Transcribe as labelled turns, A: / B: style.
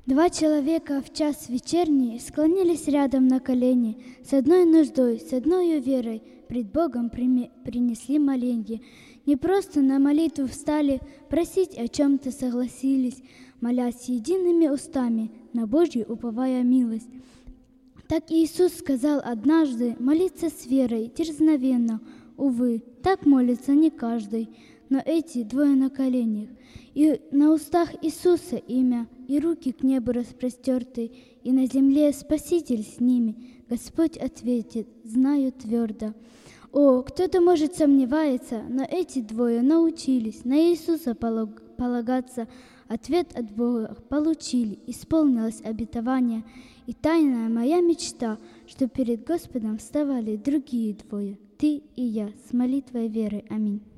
A: Два человека в час вечерний склонились рядом на колени, с одной нуждой, с одной верой пред Богом принесли моленье. Не просто на молитву встали, просить о чем-то согласились, молясь едиными устами, на Божью уповая милость. Так Иисус сказал однажды молиться с верой, дерзновенно. Увы, так молится не каждый, но эти двое на коленях. И на устах Иисуса имя, и руки к небу распростерты, и на земле Спаситель с ними. Господь ответит, знаю твердо. О, кто-то, может, сомневается, но эти двое научились на Иисуса полагаться. Ответ от Бога получили, исполнилось обетование. И тайная моя мечта, что перед Господом вставали другие двое, ты и я, с молитвой веры. Аминь.